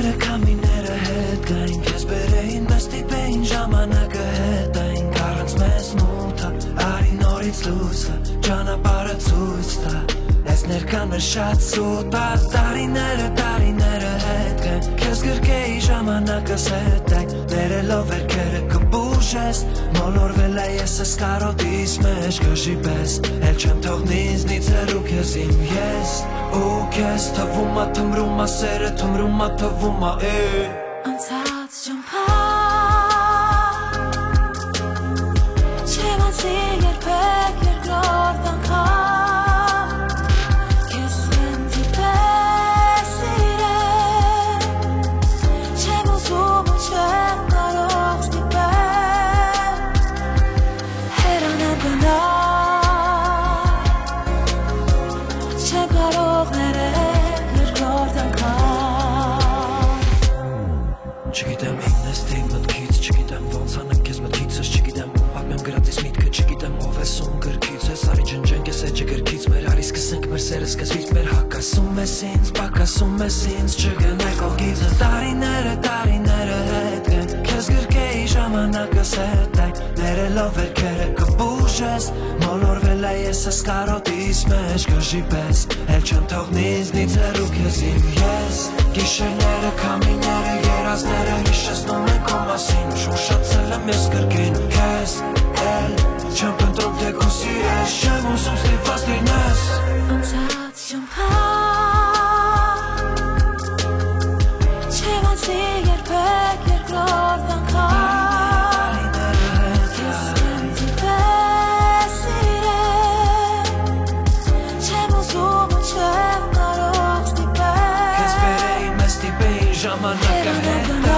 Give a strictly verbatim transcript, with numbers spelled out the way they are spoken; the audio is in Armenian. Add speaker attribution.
Speaker 1: Տարիները քամիները հետ գային Քեզ բերեին մեզ տիպեին ժամանակը հետ այն Առանց մեզ մութը արի նորից լույսը Ճանապարհը ցույց տա Ես ներկան մեր շատ սուտ Բայց տարիները տարիները հետ գային Քեզ գրկեի ժամանակս հետ այն Ներելով վերքերը կբուժես Մոլորվել է ես ես կարոտիս մեջ Գժի պես Էլ չեմ թողնից նիցերու քեզ իմ ես Ու քեզ թվում ա թմրում ա սերը թմրում ա թվում ա
Speaker 2: Անցած ճամփա Չեմ անցի երբեք երկրորդ անգամ Քեզ վենտի պես իրեն Չեմ ուզում ու չեմ կարող ստիպել Հերանա բնա Չեմ կարող ներել երկրորդ անգամ
Speaker 1: Չգիտեմ ինքն ես թե մտքից Չգիտեմ ոնց անեմ քեզ մտքիցս Չգիտեմ ում պատմեմ գրածիս միտքը Չգիտեմ ով ես ում գրքից ես Արի ջնջենք ես էջը գրքից Մեր արի սկսենք մեր սերը սկզբից Մեր հակասում ես ինձ Պակասում ես ինձ Չգնեք ողիցը Տարիները տարիները հետ գեն Քեզ գրկեի ժամանակս հետ այն Ներելով վերքերը կբուժես Մոլորվել է ես ես կարոտիս մեջ Գժի պես Էլ չեմ թողնից նիցերու քեզ իմ ես Գիշերները քամիները երազները հիշեցնում են քո մասին Շուշացել եմ ես կրկին քեզ Էլ չեմ պնդում թե քո սիրես Չեմ ուզում ստիպված լինես
Speaker 2: Անցած ճամփա Չեմ անցի երբեք երկրորդ անգամ Քեզ վենտի պես իրեն Չեմ ուզում ու չեմ կարող ստիպել
Speaker 1: Քեզ բերեի մեզ տիպեին ժամանակը հետ